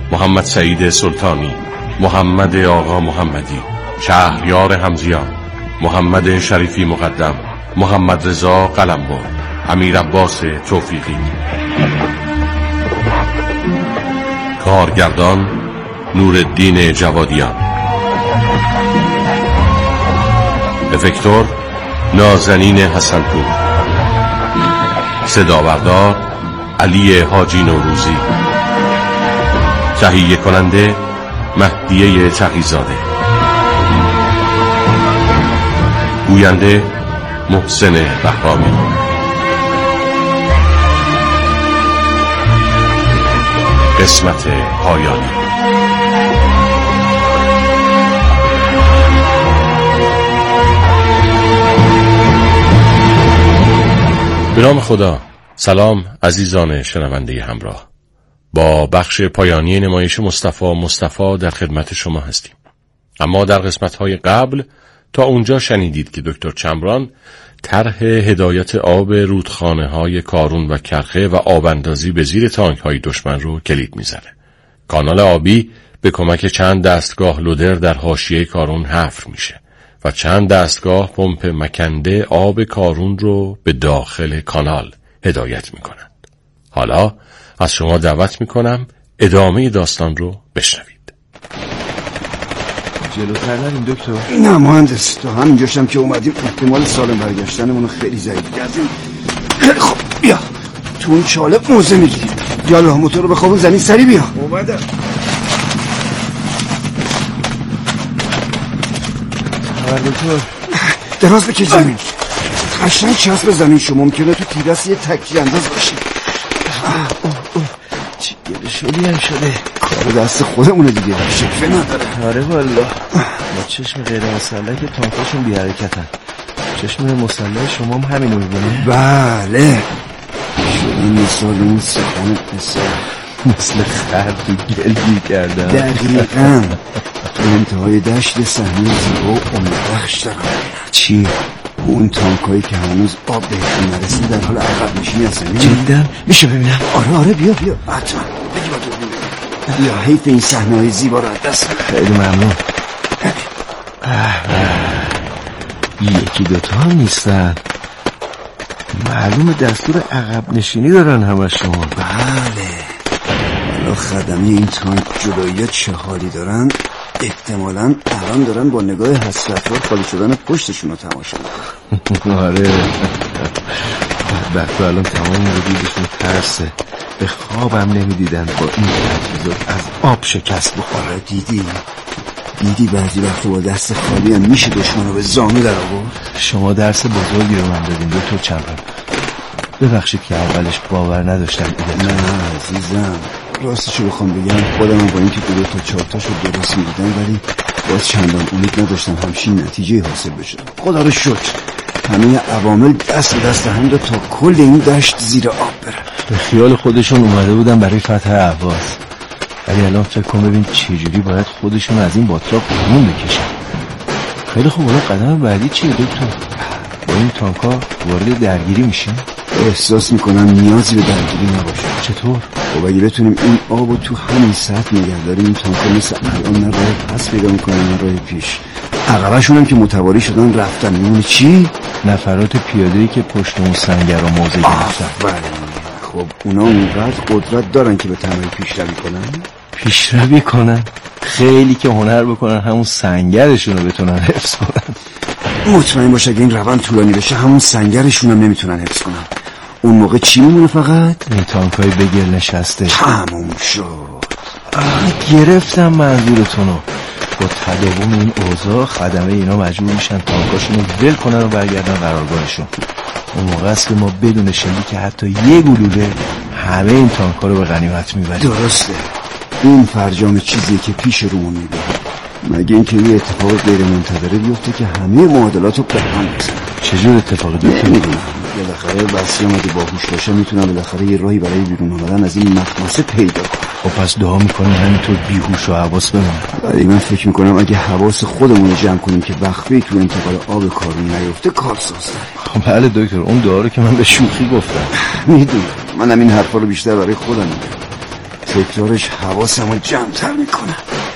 محمد سعید سلطانی، محمد آقا محمدی، شهریار همزیان، محمد شریفی مقدم، محمد رضا قلمبر، امیر عباس توفیقی. کارگردان نورالدین جوادیان. افکتور نازنین حسن‌پور. صدابردار علی حاجی نوروزی. تهیه کننده مهدیه تقی‌زاده. گوینده محسن بهرامی. قسمت پایانی. به نام خدا. سلام عزیزان شنونده همراه. با بخش پایانی نمایش مصطفی در خدمت شما هستیم. اما در قسمت‌های قبل تا اونجا شنیدید که دکتر چمران طرح هدایت آب رودخانه‌های کارون و کرخه و آباندازی به زیر تانک‌های دشمن رو کلید می‌زنه. کانال آبی به کمک چند دستگاه لودر در حاشیه کارون حفر میشه و چند دستگاه پمپ مکنده آب کارون رو به داخل کانال هدایت می‌کنند. حالا از شما دعوت می‌کنم ادامه داستان رو بشنوید. جلوتر نریم دکتر؟ نه مهندس، تا همینجاشم که اومدیم احتمال سالم برگشتنمون خیلی ضعیف کردیم. خب بیا تو اون چاله موزه میگیریم. یالا موتور رو بخوابون زمین، سری بیا. اومدم. دکتر دراز بکش زمین. قشنگ چسب زمین شو. ممکنه تو تیرس یه تکی انداز باشه. چی گله شدی هم شده. کار دست خودمونه دیگه، شکفه نداره. آره والا با چشم غیر مسلح که تانکاشون بی حرکتن. چشم مسلح شما هم همینو میبینه؟ بله. شده مثال اون سخن پسر مثل خر تو گل گیر کردن. دقیقا. تو انتهای دشت صحنه زیبا و امیدبخش دارم. چی؟ اون تانکایی که هنوز آب بهشون نرسید در حال عقب نشینی هستن. جدا؟ میشه ببینم؟ آره بیا حتما. بگی با تو ببینم. بیا حیف این صحنه‌های زیبا رو از دست بده. خیلی ممنون. یکی دوتا هم نیستن. معلوم دستور عقب نشینی دارن همشون. بله. حالا خدمه این تانک جلویی چه حالی دارن؟ احتمالاً الان دارن با نگاه حسرت‌بار خالی شدن پشتشون رو تماشا میکنن. آره بدبختا الان تمام وجودشون ترسه. به خوابم نمیدیدن با این تجهیزات از آب شکست بخوره. دیدی بعضی وقتا با دست خالی هم میشه دشمن رو به زانو در آورد. شما درس بزرگی رو من دادین دکتر چمران. ببخشید که اولش باور نداشتم. نه عزیزم، راستشو بخوام بگم خودم با اینکه دو تا چهار تاشو درست میدیدم ولی باز چندان امید نداشتم همچین نتیجه حاصل بشه. خدا رو شکر همه عوامل دست به دست هم داد تا کل این دشت زیر آب بره. به خیال خودشون اومده بودن برای فتح اهواز، ولی الان فکر کن ببین چجوری باید خودشون از این باتلاق بیرون بکشن. خیلی خوب، حالا قدم بعدی چیه دکتر؟ با این تانکا وارد درگیری میشیم؟ احساس میکنم نیازی به درگیری نباشه. چطور؟ خب اگه بتونیم این آبو تو همین سطح نگه داریم، این تانکا مثل الان نه راه پس پیدا میکنن نه راه پیش. عقبشون هم که متواری شدن رفتن. میمونه چی؟ نفرات پیاده‌ای که پشت اون سنگر رو موضع گرفتن. خب اونا اونقدر قدرت دارن که به تنهایی پیشروی کنن؟ خیلی که هنر بکنن همون سنگرشون رو بتونن حفظ کنن. مطمئن باشه اگه این روند طولانی بشه همون سنگرشون هم نمیتونن حفظ کنن. اون موقع چی میمونه؟ فقط این تانکای به گل نشسته. تموم شد. گرفتم منظورتونو. با تداوم این اوضاع خدمه اینا مجبور میشن تانکاشون رو ول کنن و برگردن قرارگاهشون. اون موقع است که ما بدون شلیک حتی یه گلوله همه این تانکا رو به غنیمت میبریم. درسته. این فرجام چیزی که پیش رومون میبریم، مگه اینکه یه اتفاق غیر منتظره بیفته که همه معادلات رو به هم بزنه. چجور اتفاقی بیفته؟ نمیدونم. بالاخره وسیع اگه باهوش باشه میتونم بالاخره یه راهی برای بیرون آمدن از این مخمسه پیدا کنم. خب پس دعا میکنیم همینطور بیهوش و حواس بمونه. ولی من فکر میکنم اگه حواس خودمون رو جمع کنیم که وقفه‌ای تو انتقال آب کارون نیفته کارساز داریم. خب بله دکتر، اون دعا رو که من به شوخی گفتم. میدونم. منم این حرفا رو بیشتر برای خودم میگم. تکرارش حواسمو جمع‌تر میکنم.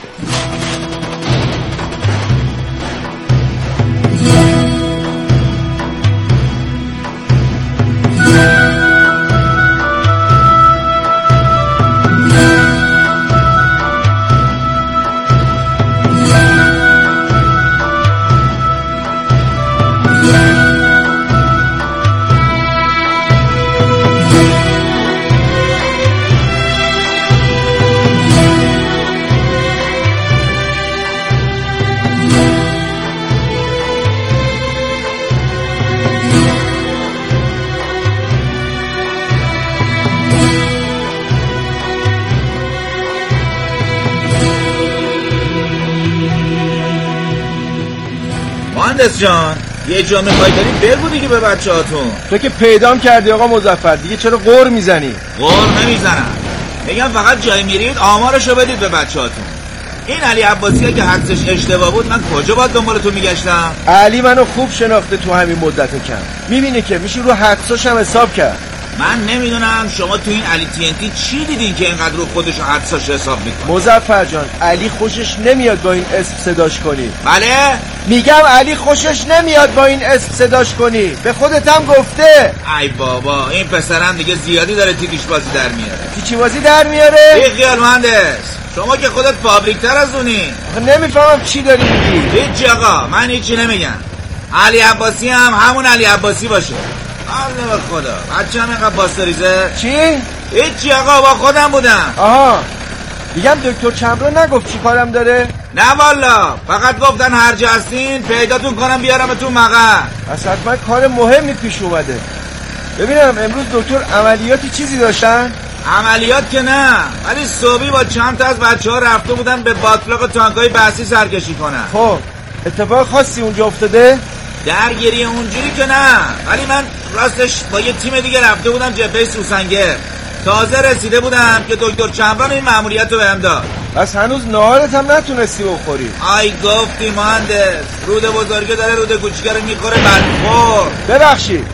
مهندس جان یه جا میخوای داری بگو دیگه به بچه هاتون. تو که پیدام کردی آقا مظفر، دیگه چرا غر میزنی؟ غر نمیزنم، میگم فقط جای میرید آمارشو بدید به بچه هاتون. این علی عباسی که حدسش اشتباه بود، من کجا باید دنبالتون میگشتم؟ علی منو خوب شناخته تو همین مدت کم، میبینه که میشه رو حدساش هم حساب کرد. من نمیدونم شما تو این علی TNT چی دیدین که اینقدر رو خودش و حدساش حساب میکنه. مظفر جان علی خوشش نمیاد با این اسم صداش کنی. بله؟ میگم علی خوشش نمیاد با این اسم صداش کنی، به خودت هم گفته. ای بابا این پسرم دیگه زیادی داره تیکیش بازی در میاره. تیکی بازی در میاره؟ بی خیال مهندس، شما که خودت فابریک تر از اونی. نمیفهمم چی داری میگی. هیچ آقا، من هیچی نمیگم. علی عباسی هم همون علی عباسی باشه. الله به خدا بچه هم اینقدر باستریزه. چی؟ هیچی آقا، با خودم بودم. آها میگم دکتر چمران نگفت چی کارم داره؟ نه والا، فقط گفتن هر جا هستین پیداتون کنم بیارمتون مقر. اصلا حتما کار مهمی پیش اومده. ببینم امروز دکتر عملیاتی چیزی داشتن؟ عملیات که نه، ولی صبحی با چند تا از بچه‌ها رفته بودن به باطلاق تانکای بحثی سرکشی کنن. خب اتفاق خاصی اونجا افتاده؟ درگیری اونجوری که نه، ولی من راستش با یه تیم دیگه رفته بودم جبهه سوسنگر. تازه رسیده بودم که دکتر چمران این مأموریت رو بهم داد. بس هنوز نهارت هم نتونستی بخوری. آی گفتی مهندس، رود بزرگه داره رود کوچیکه رو میخوره بدخور. ببخشید.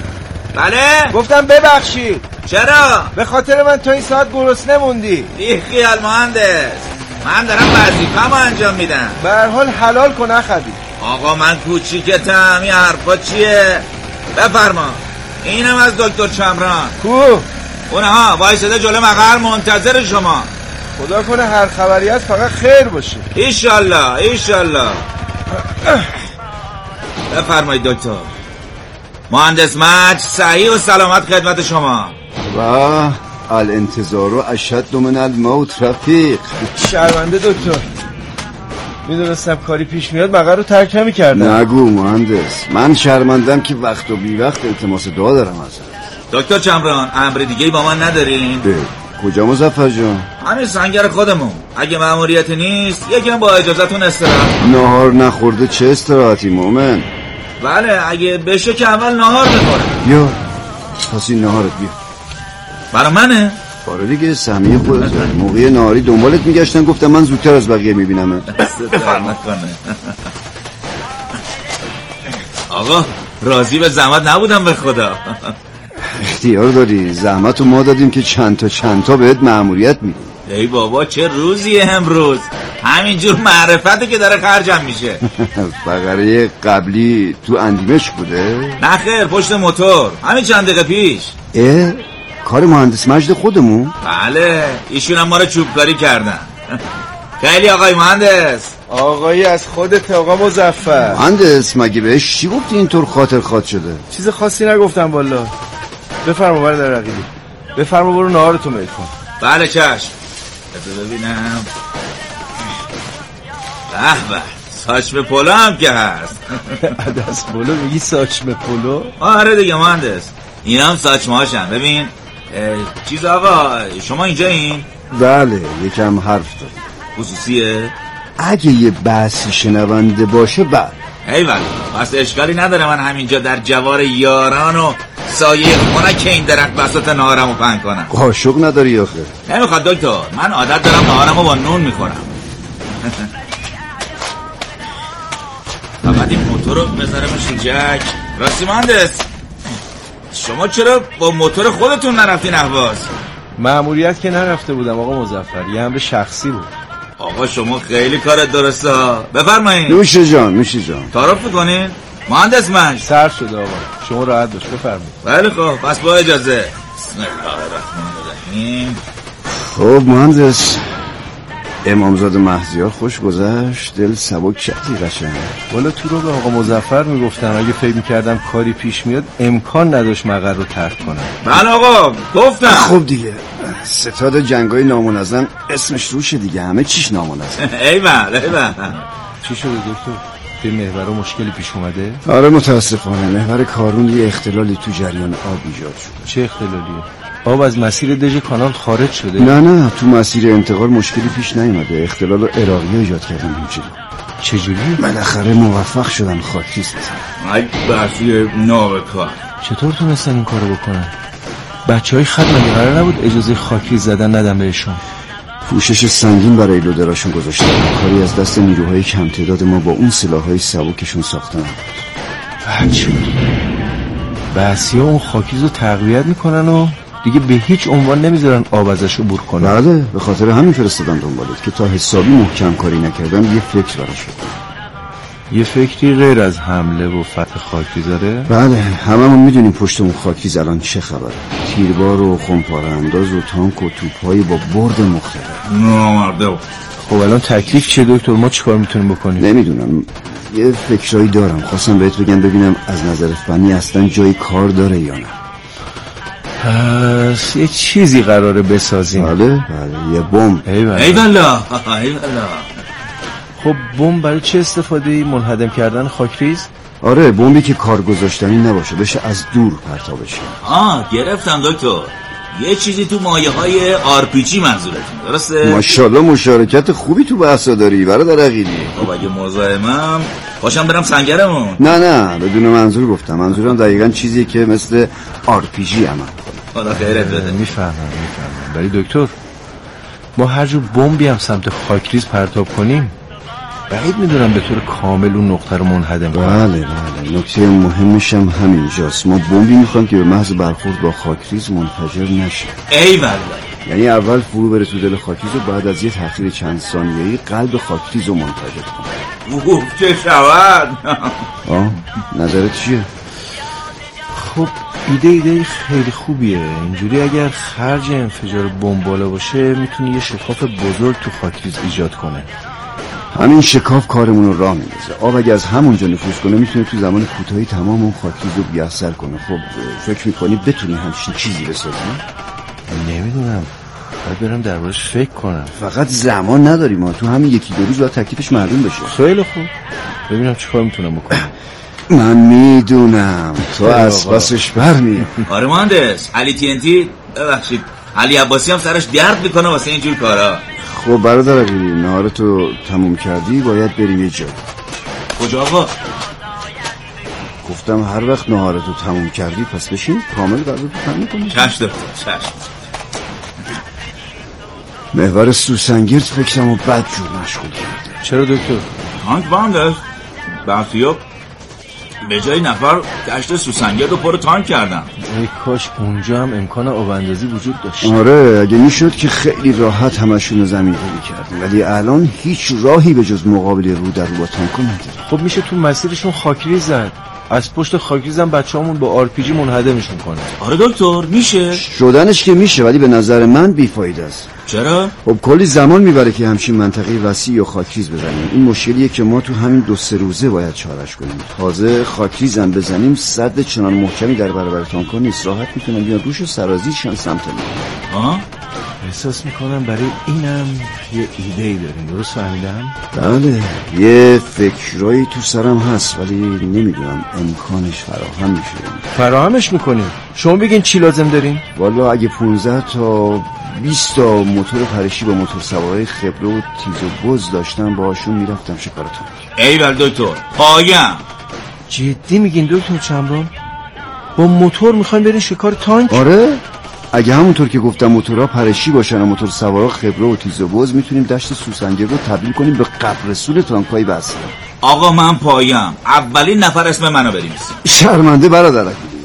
بله؟ گفتم ببخشید. چرا؟ به خاطر من تا این ساعت گرسنه موندی. بی خیال مهندس، من دارم وظیفه‌مو انجام میدم. به هر حال حلال کن اخوی. آقا من کوچیکتم، این حرفا چیه؟ بفرما. اینم از دکتر چمران. کو؟ اونها وایساده جلو مقر منتظر شما. خدا کنه هر خبری هست فقط خیر باشه. ایشالله ایشالله. بفرمایید دکتر. مهندس مج صحیح و سلامت خدمت شما. و الانتظار اشد من الموت رفیق. شرمنده دکتر، میدونستم کاری پیش میاد مقر رو ترک نمی‌کردم. نگو مهندس، من شرمندم که وقت و بی وقت التماس دعا دارم ازت. دکتر چمران امر دیگه با من ندارین؟ کجا مظفر جان؟ همین سنگر خودمون. اگه مأموریت نیست یکم با اجازهتون استراحت. نهار نخورده چه استراحتی مومن؟ بله اگه بشه که اول نهار بخورم. بیا پس این نهارت بیا. برای منه؟ آره دیگه، سهمیه خودت. موقع نهاری دنبالت میگشتن، گفتم من زودتر از بقیه میبینم. آقا راضی به زحمت نبودم به خدا. اختیار داری، زحمت رو ما دادیم که چند تا بهت مأموریت میدیم. ای بابا چه روزیه امروز، همینجور معرفته که داره خرجم میشه. فقره قبلی تو اندیمش بوده؟ نه خیر، پشت موتور، همین چند دقیقه پیش. کار مهندس مجد خودمون؟ بله ایشون هم ما رو چوبکاری کردن. خیلی آقای مهندس. آقایی از خودت آقا مظفر. مهندس مگه بهش چی گفتی اینطور خاطر خواد شده؟ چیز خاصی نگفتم والا. بفرما برادر رقیبی، بفرما برو نهارتو میل کن. بله چشم. بذار ببینم. به به ساچمه پلو هم که هست. عدس پلو میگی ساچمه پلو؟ آره دیگه مهندس، این هم ساچمه هاشن. ببین چیز آقا شما اینجا این؟ بله یکم حرف دارم. خصوصیه؟ اگه یه بحثی شنونده باشه بعد. ایوال پس اشکالی نداره من همینجا در جوار یاران و سایه خونه که این درخت بساط نهارمو پهن کنم. قاشق نداری آخه؟ نمیخواد دکتر، من عادت دارم نهارمو با نون میخورم. فقط این موتور رو بذارمش رو جک. راستی مهندس، شما چرا با موتور خودتون نرفتین اهواز؟ مأموریت که نرفته بودم آقا مظفر، یه امر شخصی بود. آقا شما خیلی کارت درسته. بفرمایید. نوش جان. تعارف میکنین؟ مهندس مهش سر شده آقا، شما راحت باش بفرمایید. بله خب پس با اجازه. بسم الله الرحمن الرحیم. خب مهندس، امامزاده مهدیار خوش گذشت، دل سبک کردی قشنگ. والا تو رو به آقا مظفر میگفتم اگه فکر میکردم کاری پیش میاد امکان نداشت مقر رو ترک کنم. من آقا گفتم. خب دیگه ستاد جنگای نامنظم اسمش روشه دیگه، همه چیش نامنظم. ایول. چی شده دکتر؟ به محور مشکلی پیش اومده؟ آره متاسفانه محور کارون یه اختلالی تو جریان آب ایجاد شده. چه اختلالیه؟ آب از مسیر دژ کانال خارج شده؟ نه تو مسیر انتقال مشکلی پیش نیومده، اختلال عراقی ایجاد کردن همچنین. چجوری؟ بالاخره موفق شدن خاکریز بزنن. ای بحثی نابکار. چطور تونستن این کارو بکنن؟ بچهای خط مگه قرار نبود اجازه خاکریز زدن ندن بهشون؟ پوشش سنگین برای لودراشون گذاشتن، کاری از دست نیروهای کم تعداد ما با اون سلاحهای سبکشون ساختن. بحثی‌ها اون خاکریز رو تقویت میکنن و دیگه به هیچ عنوان نمیذارن آب ازش عبور کنه. بله به خاطر همین فرستادن دنبالت که تا حسابی محکم کاری نکردن یه فکر براش بکنن. یه فکری غیر از حمله و فتح خاکریز داره؟ بله هممون میدونیم پشت اون خاکریز الان چه خبره. تیربار و خمپاره انداز و تانک و توپ‌های با برد مختلف. نامرده. خب الان تکلیف چیه دکتر؟ ما چیکار میتونیم بکنیم؟ نمیدونم، یه فکرایی دارم، خواستم بهت بگم ببینم از نظر فنی اصلا جای کار داره یا نه. پس یه چیزی قراره بسازیم. بله یه بمب. ایوالا. خب بمب برای چه استفاده؟ منهدم کردن خاکریز؟ آره بمبی که کار گذاشتنی نباشه، بشه از دور پرتابش. گرفتم دکتر. یه چیزی تو مایه‌های RPG منظورتون درسته؟ ماشاءالله مشارکت خوبی تو بحثا داری برادر عقیلی. خب اگه مزاحمم باشم برم سنگرمون. نه بدون منظور گفتم، منظورم دقیقاً چیزیه که مثل RPG عمل کنه. خدا خیرت بده. میفهمم ولی دکتر ما هر جور بمبی هم سمت خاکریز پرتاب کنیم بعید میدونم به طور کامل اون نقطه رو منهدم کنم. بله نکته مهمش هم همینجاست. ما بمبی میخوایم که به محض برخورد با خاکریز منفجر نشه. ایول. یعنی اول فرو بره تو دل خاکریز و بعد از یه تأخیر چند ثانیه‌ای قلب خاکریز رو منفجر کنه. چه شود؟ نظرت چیه؟ خب ایده خیلی خوبیه. اینجوری اگر خرج انفجار بمب بالا باشه میتونه یه شکاف بزرگ تو خاکریز ایجاد کنه. همین شکاف کارمون رو راه میندازه. آب اگه از همونجا نفوذ کنه میتونه تو زمان کوتاهی تمام اون خاکریز رو بی‌اثر کنه. خب فکر میکنی بتونی همچین چیزی بسازی؟ نمیدونم، باید برم دربارش فکر کنم. فقط زمان نداریم ما، تو همین یکی دو روز باید تکلیفش معلوم بشه. خیلی خوب، ببینم چیکار میتونم بکنم. من میدونم تو از پسش برمی. آره مهندس علی TNT ببخشید علی عباسی هم سرش درد میکنه واسه اینجور کارا. خب برادر عقیلی نهارتو تموم کردی باید بریم یه جا. کجا آقا؟ گفتم هر وقت نهارتو تموم کردی پس بشین کامل براتو تموم کنی. چشم. محور سوسنگرد فکرمو بد جور مشغول کرده. چرا دکتر؟ تانک بانده بحثیاب به جای نفر دشت سوسنگرد رو پر تانک کردن. ای کاش اونجا هم امکان آب اندازی وجود داشت. آره اگه میشد که خیلی راحت همشون رو زمین هلی کردیم، ولی الان هیچ راهی به جز مقابله رو در رو با تانکو نداره. خب میشه تو مسیرشون خاکریز زد، از پشت خاکریز هم بچه‌هامون با RPG منهدمشون کنه. آره دکتر میشه شدنش که میشه، ولی به نظر من بیفایده است. چرا؟ خب کلی زمان میبره که همچین منطقه وسیع و خاکریز بزنیم. این مشکلیه که ما تو همین 2-3 روزه باید چارش کنیم. تازه خاکریز هم بزنیم صد چنان محکمی در برابر تانکا نیست، راحت میتونن بیان روش و سرازیرشن سمت ما. احساس میکنم برای اینم یه ایده‌ای داریم، درست فهمیدم؟ بله یه فکرایی تو سرم هست ولی نمیدونم امکانش فراهم میشه. فراهمش میکنیم. شما بگین چی لازم دارین؟ والا اگه 15 تا 20 تا موتور پرشی با موتور سوارای خبره و تیز و بز داشتم باهاشون میرفتم شکار تانک. ایول دکتر پایم. جدی میگین دکتر چمران؟ با موتور میخواین برین شکار تانک؟ آره اگه همونطور که گفتم موتورها پرشی باشن و موتور سوارا خبره و تیز و بز میتونیم دشت سوسنگرد رو تبدیل کنیم به قبر رسول تانکای بسته. آقا من پایم. اولین نفر اسم منو بنویسید. شرمنده برادر.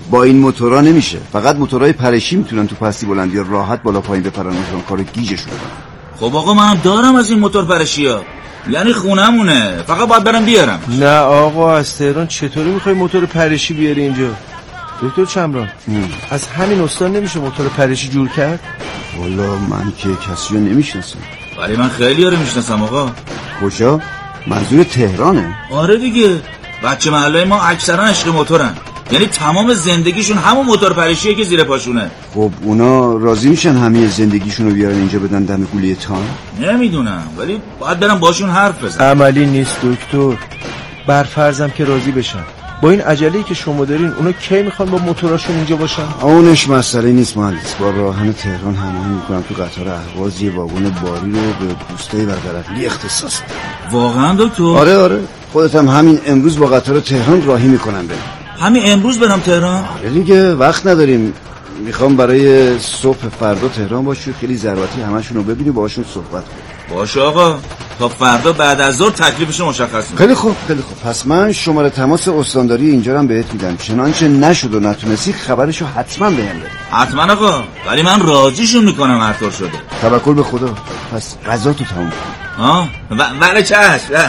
با این موتورا نمیشه. فقط موتورهای پرشی میتونن تو پستی بلندی راحت بالا پایین بپرن، کار گیجشون کنن. خب آقا منم دارم از این موتور پرشی‌ها، یعنی خونمونه، فقط باید برم بیارم. نه آقا از تهران چطوری میخوای موتور پرشی بیاری اینجا؟ دکتر چمران از همین استان نمیشه موتور پرشی جور کرد؟ والا من که کسی رو نمیشناسم. ولی من خیلی رو میشناسم آقا. کجا؟ منظور تهرانه؟ آره دیگه، بچه محله ما اکثرا عشق موتورن، یعنی تمام زندگیشون همون موتور پرشیه که زیر پاشونه. خب اونا راضی میشن همه زندگیشون رو بیارن اینجا بدن دم گولیه تان؟ نمیدونم، ولی باید برم باشون حرف بزنم. عملی نیست دکتر، برفرضم که راضی بشن. با این عجله‌ای که شما دارین اونا کی میخوان با موتوراشون اینجا باشن؟ اونش مسئله نیست مهندس، با راهن تهران هماهنگ میکنم تو قطار اهواز یه واگن باری رو به پوستای برطرفی اختصاص بدم. واقعا دکتر؟ آره خودت هم همین امروز با قطار تهران راهی میکنم بریم. همین امروز برم تهران؟ آره دیگه، وقت نداریم. میخوام برای صبح فردا تهران باشی، خیلی ضرورتی همشون رو ببینی، باهاشون صحبت کنی. باشه آقا، تا فردا بعد از ظهر تکلیفش مشخص کنم. خیلی خوب. پس من شماره تماس استانداری اینجا رو بهت میدم، چنانچه نشد و نتونستی خبرشو حتما بهم بده. حتما آقا، ولی من راضیشون میکنم هر طور شده. توکل به خدا. پس غذا تو تموم کن. بله چشم.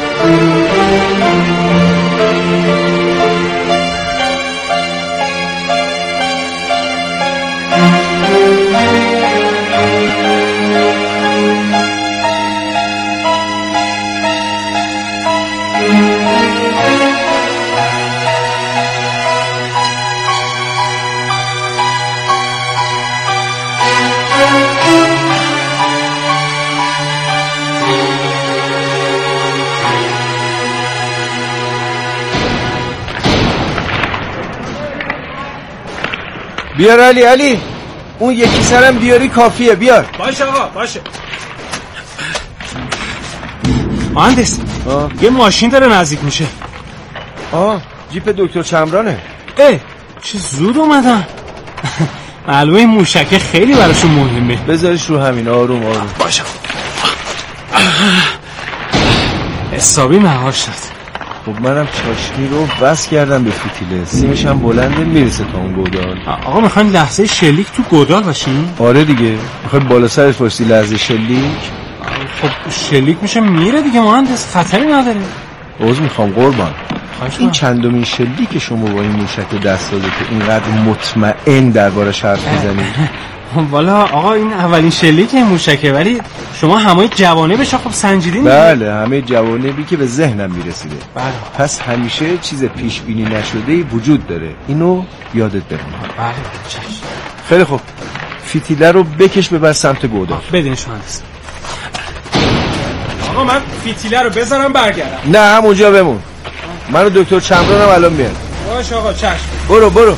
بیار علی اون یکی سرم بیاری کافیه، بیار. باشه آقا باشه. مهندس یه ماشین داره نزدیک میشه. جیپ دکتر چمرانه. چه زود اومدن. معلومه این موشکه خیلی براشون مهمه. بذارش رو همین، آروم باشه. حسابی مهار شد. خب منم چاشنی رو بس کردم به فتیله، سیمش هم بلنده میرسه تا اون گودال. آقا میخواین لحظه شلیک تو گودال باشین؟ آره دیگه، میخواین بالا سرت واسه لحظه شلیک. خب شلیک میشه میره دیگه مهندس، خطری نداره. عذر میخوام قربان، این چندمین شلیک شما با این موشک دست داده که اینقدر مطمئن دربارش حرف میزنید؟ والا آقا این اولین شلیک موشکه، ولی شما همه جوانبش خب سنجیدین؟ بله همه جوانبی که به ذهنم میرسیده. بله. پس همیشه چیز پیش بینی نشده‌ای وجود داره، اینو یادت بمونه. بله چشم. خیلی خوب، فتیله رو بکش ببر سمت گودال. بدینش مهندس. آقا من فتیله رو بذارم برگردم. نه همونجا بمون، منو دکتر چمرانم الان میاد. باشه آقا چشم. برو.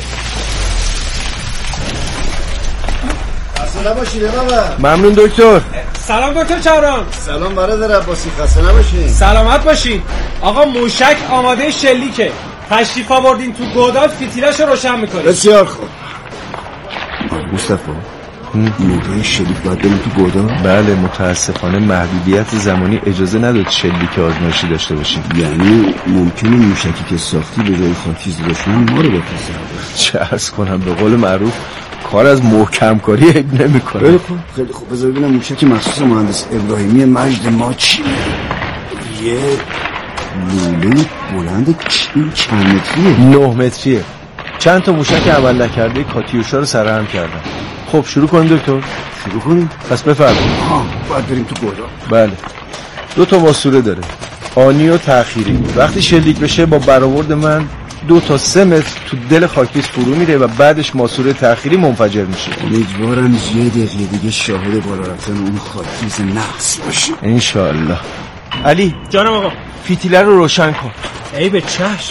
خسته نباشید بابا. ممنون دکتر. سلام دکتر چمران. سلام برادر عباسی، خسته نباشید. سلامت باشین. آقا موشک آماده شلیکه، تشریف آوردین تو گودال، فتیله‌شو روشن میکنید. بسیار خوب. مصطفی موقع شلیک باید بریم تو گودال؟ بله متاسفانه محدودیت زمانی اجازه نداد شلیک آزمایشی داشته باشیم. یعنی ممکنه موشکی که ساختی به جای خاکیز دشمن ما رو بپرسه. چه عرض کنم، به قول معروف کار از محکم کاری عیب نمی‌کنه. خیلی خوب بذار ببینم موشک مخصوص مهندس ابراهیمی مجد ما چیه؟ یه لوله بلند چند متریه؟ 9 متریه. چند تا موشک عمل نکرده کاتیوشا رو سرهم کردن. خب شروع کنیم دکتر. شروع کنیم؟ پس بفرمایید. باید بریم تو گودال. بله 2 تا ماسوره داره، آنی و تأخیری. وقتی شلیک بشه با برآورد من 2 تا 3 متر تو دل خاکریز فرو میره و بعدش ماسوره تأخیری منفجر میشه. امیدوارم یه دقیقه دیگه شاهد بالا رفتن اون خاکریز نقص باشی انشالله. علی جانم آقا، فتیله رو روشن کن. ای به چشم.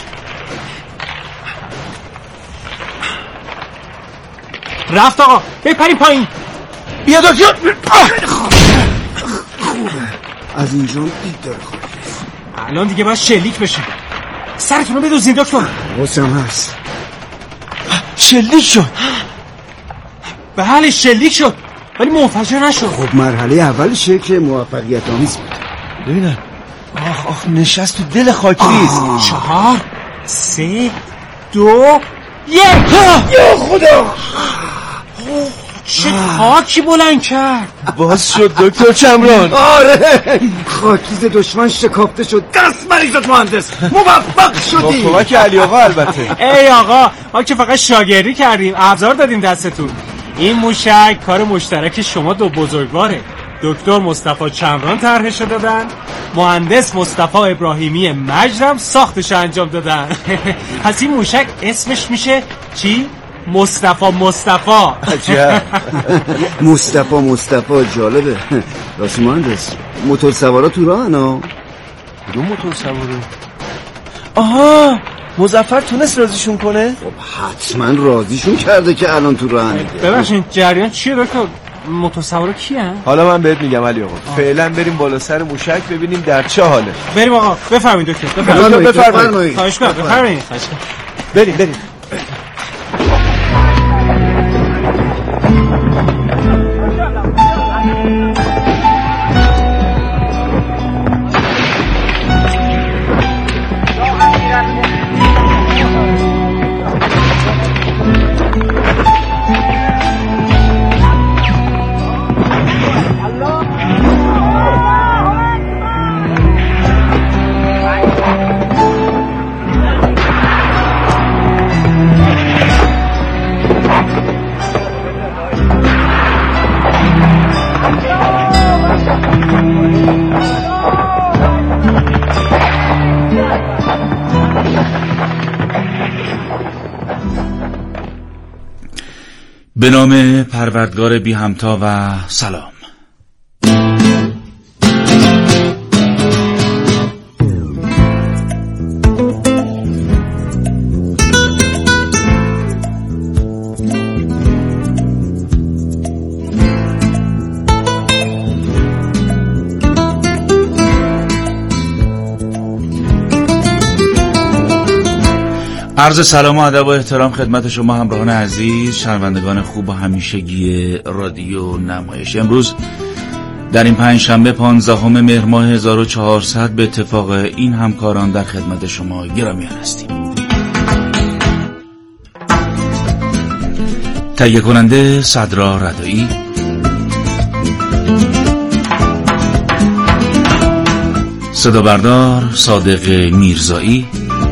رفت آقا، بپریم پایین. بیا دکتر. خوبه از اینجا دید داره خاکریز. الان دیگه باید شلیک بشه. سرتون رو بدوزین دکتر. حواسم هست. شلیک شد. بله شلیک شد ولی منفجر نشد. خب مرحله اولشه که موفقیت آمیز بود. ببینم. آخ نشست تو دل خاکریز. 4 3 2 یا خدا چه خاکی بلند کرد. باز شد دکتر چمران. آره خاکیز دشمن شکافته شد. دست مریضت مهندس، موفق شدی. با کمک علی آقا البته. ای آقا ما که فقط شاگردی کردیم، ابزار دادیم دستتون. این موشک کار مشترک شما دو بزرگواره. دکتر مصطفی چمران طرحش دادن، مهندس مصطفی ابراهیمی مجرم ساختش انجام دادن. پس این موشک اسمش میشه چی؟ مصطفی. عجب. مصطفی جالبه. راستی مهندس موتور سوارا تو راهن ها؟ کدوم موتور سواره؟ آها مظفر تونست راضیشون کنه؟ خب حتما راضیشون کرده که الان تو راهن. ببخشید جریان چیه دکتر؟ موتور سوارا کیه؟ حالا من بهت میگم علی آقا. فعلا بریم بالا سر موشک ببینیم در چه حاله. بریم آقا. بفرمایید دکتر. بفرمایید. خواهش می‌کنم. بفرمایید. بریم. به نام پروردگار بی همتا و سلام. عرض سلام و ادب و احترام خدمت شما همراهان عزیز، شنوندگان خوب و همیشگی رادیو نمایش. امروز در این پنجشنبه 15 مهر ماه 1400 به اتفاق این همکاران در خدمت شما گرامیان هستیم. تهیه کننده صدرا رضایی، صدا بردار صادق میرزایی،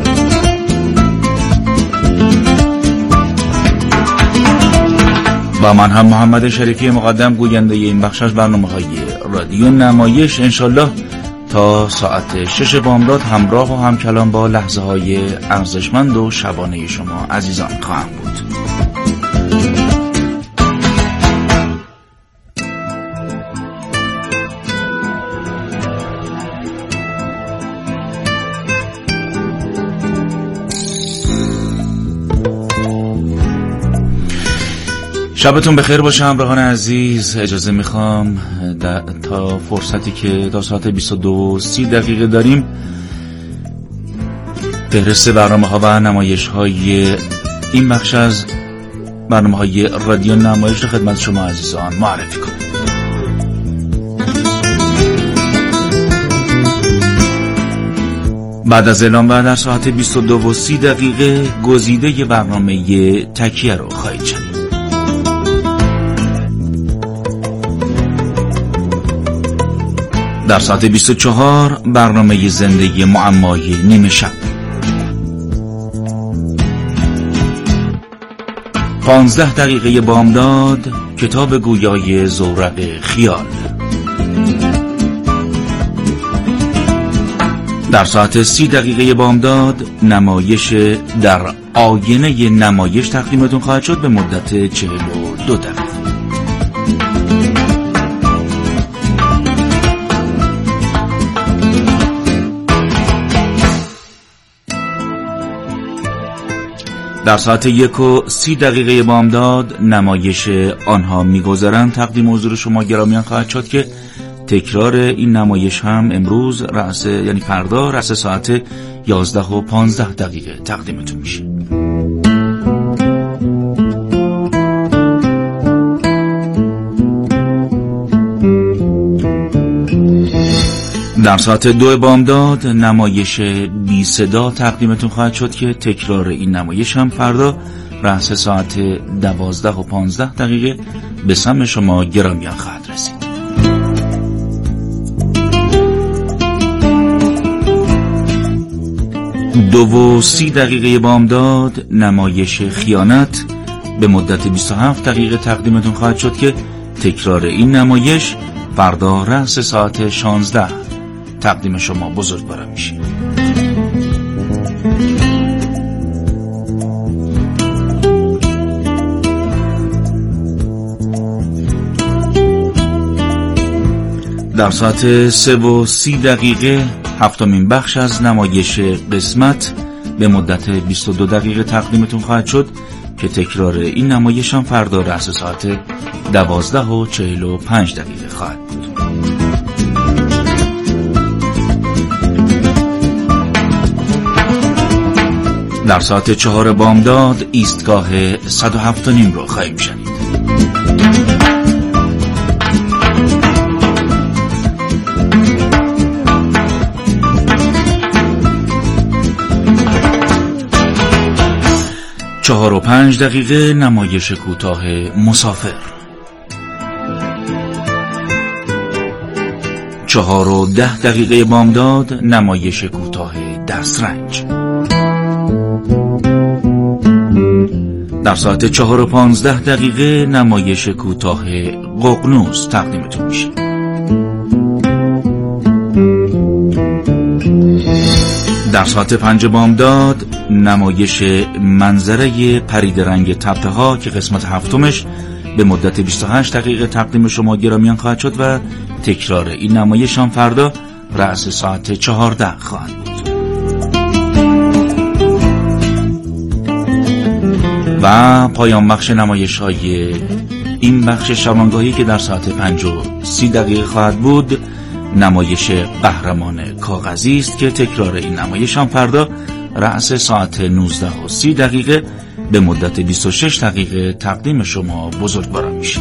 و من هم محمد شریفی مقدم گوینده این بخش از برنامه‌های رادیو نمایش انشالله تا ساعت 6 بامداد همراه و همکلام با لحظه‌های ارزشمند و شبانه شما عزیزان خواهم بود. شبتون بخیر باشه همراهان عزیز. اجازه میخوام تا فرصتی که تا ساعت 22:30 داریم فهرست برنامه‌ها و نمایش‌های این بخش از برنامه‌های رادیو نمایش رو خدمت شما عزیزان معرفی کنم. بعد از اعلام و در ساعت 22:30 گزیده برنامه تکیه رو خواهید شنید. در ساعت 24 برنامه زنده معمای نیمه شب. 15 بامداد کتاب گویای زورق خیال. در ساعت 30 بامداد نمایش در آینه نمایش تقدیمتون خواهد شد به مدت 42 دقیقه. در ساعت 1:30 بامداد نمایش آنها میگذرند تقدیم حضور شما گرامیان خواهد شد که تکرار این نمایش هم امروز فردا رأس ساعت 11:15 تقدیمتون میشه. در ساعت 2 بامداد نمایش بی صدا تقدیمتون خواهد شد که تکرار این نمایش هم فردا رأس ساعت 12:15 به سمع شما گرامیان خواهد رسید. 2:30 بامداد نمایش خیانت به مدت 27 دقیقه تقدیمتون خواهد شد که تکرار این نمایش فردا رأس ساعت 16 تقدیم شما بزرگواران میشه. در ساعت 3:30 هفتمین بخش از نمایش قسمت به مدت 22 دقیقه تقدیمتون خواهد شد که تکرار این نمایش هم فردا رأس ساعت 12:45 خواهد بود. در ساعت 4 بامداد ایستگاه 107.5 رو خواهیم شنید. چهار و 5 دقیقه نمایش کوتاه مسافر. 4:10 بامداد نمایش کوتاه دسترنج. در ساعت 4:15 نمایش کوتاه ققنوس تقدیمتون میشه. در ساعت 5 بامداد نمایش منظره پرید رنگ تپه ها که قسمت هفتمش به مدت 28 دقیقه تقدیم شما گرامیان خواهد شد و تکرار این نمایش هم فردا رأس ساعت 14 خواهد بود. و پایان بخش نمایش های این بخش شبانگاهی که در ساعت 5:30 خواهد بود نمایش قهرمان کاغذی است که تکرار این نمایش هم فردا رأس ساعت 19:30 به مدت 26 دقیقه تقدیم شما بزرگواران میشه.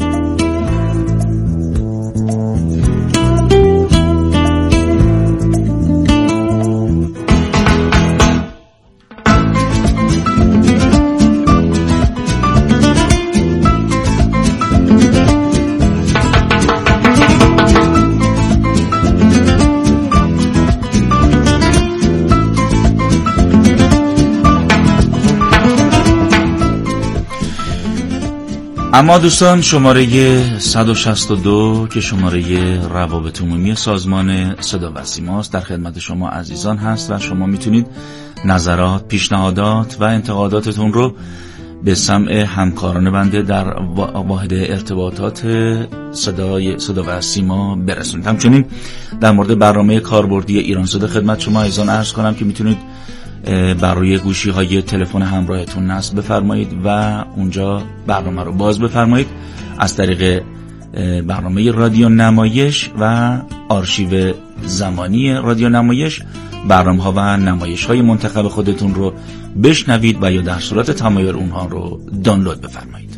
اما دوستان شماره 162 که شماره روابط عمومی سازمان صدا و سیما است در خدمت شما عزیزان هست و شما میتونید نظرات، پیشنهادات و انتقاداتتون رو به سمع همکاران بنده در واحد ارتباطات صدا و سیما برسونید. همچنین در مورد برنامه کاربردی ایران صدا خدمت شما عزیزان عرض کنم که میتونید بر روی گوشی های تلفن همراهتون نصب بفرمایید و اونجا برنامه رو باز بفرمایید. از طریق برنامه رادیو نمایش و آرشیو زمانی رادیو نمایش برنامه‌ها و نمایش‌های منتخب خودتون رو بشنوید و یا در صورت تمایل اونها رو دانلود بفرمایید.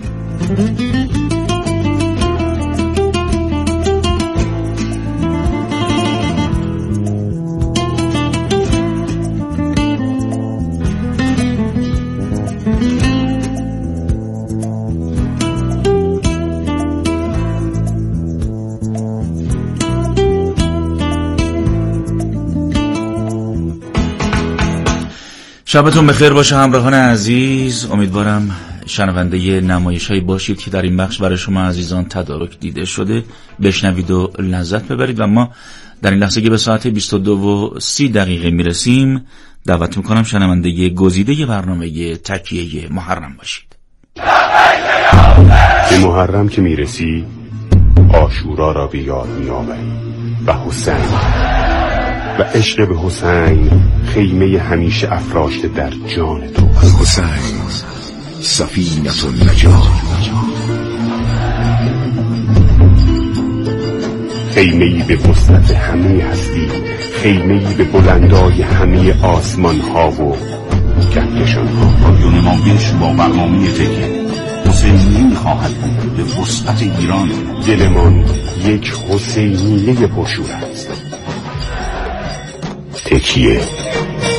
شبتون بخیر باشه همراهان عزیز. امیدوارم شنونده نمایش‌هایی باشید که در این بخش برای شما عزیزان تدارک دیده شده بشنوید و لذت ببرید. و ما در این لحظه که به ساعت 22:30 میرسیم دعوت میکنم شنونده گزیده برنامه تکیه محرم باشید. به محرم که میرسی عاشورا را به یاد میآوری و حسین و عشق به حسین خیمه همیشه افراشته در جان تو. حسین سفینة النجات، خیمه‌ای به وسعت همه هستی، خیمه‌ای به بلندای همه آسمان ها و کهکشان ها. رادیو نمایش با برنامه تکیه حسینی خواهد بود به وسعت ایران. دلمان یک حسینیه پرشور است. تکیه.